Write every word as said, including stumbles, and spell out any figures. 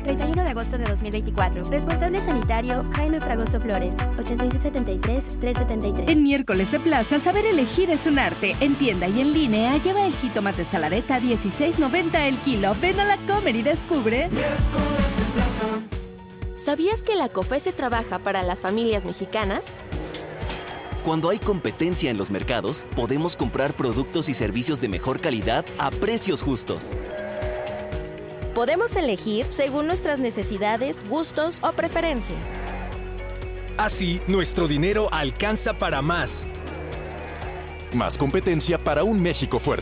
treinta y uno de agosto de dos mil veinticuatro. Responsable sanitario, Jaime Fragoso Flores. ochenta y seis setenta y tres, trescientos setenta y tres. En miércoles de plaza, saber elegir es un arte. En tienda y en línea, lleva el jitomate salareta a dieciséis noventa el kilo. Ven a la Comer y descubre. Miércoles de plaza. ¿Sabías que la COFESE trabaja para las familias mexicanas? Cuando hay competencia en los mercados, podemos comprar productos y servicios de mejor calidad a precios justos. Podemos elegir según nuestras necesidades, gustos o preferencias. Así, nuestro dinero alcanza para más. Más competencia para un México fuerte.